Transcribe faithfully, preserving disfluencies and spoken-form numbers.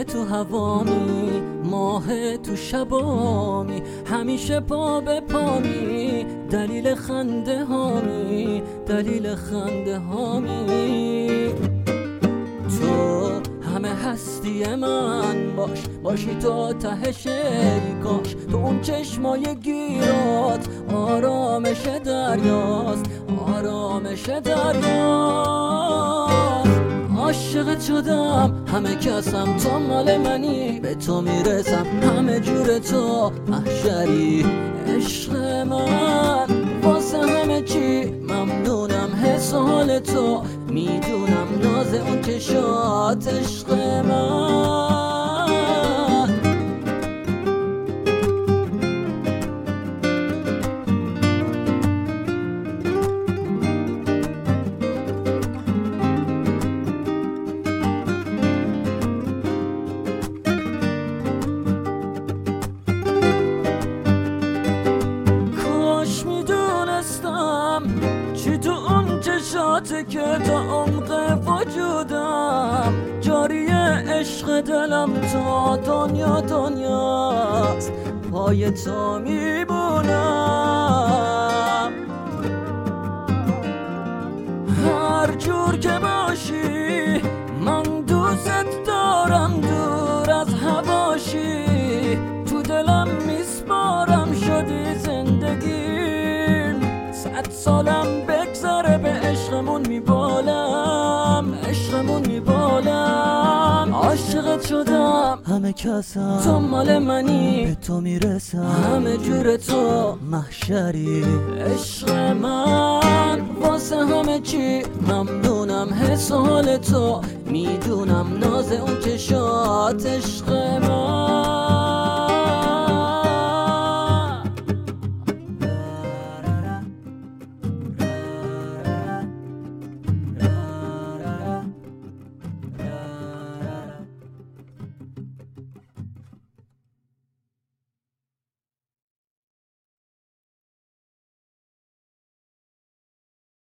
تو هوامی، ماه تو شبامی، همیشه پا به پامی، دلیل خنده هامی، دلیل خنده هامی. تو همه هستی من باش، باشی تا ته شیکاش، تو اون چشمای گیرات آرامش دریاست، آرامش دریاست. عاشقت شدم همه کسم، تو مال منی به تو میرسم، همه جور تو محشری عشق من. واسه همه چی ممنونم، حس و حال تو میدونم، ناز اون چشات عشق من. چی تو اون چشاته که تا عمق وجودم جاری عشق دلم تا دنیا دنیاست، پای تو میمونم. هر جور که باشی من دوست دارم، دور از هواشی تو دلم میسپارم، شدی زندگیم صد سالم بگذره به عشقمون میبالم، عشقمون میبالم. عاشقت شدم همه کسم، تو مال منی به تو میرسم، همه جور تو محشری عشق من. واسه همه چی ممنونم، حس و حال تو میدونم، ناز اون چشات عشق من.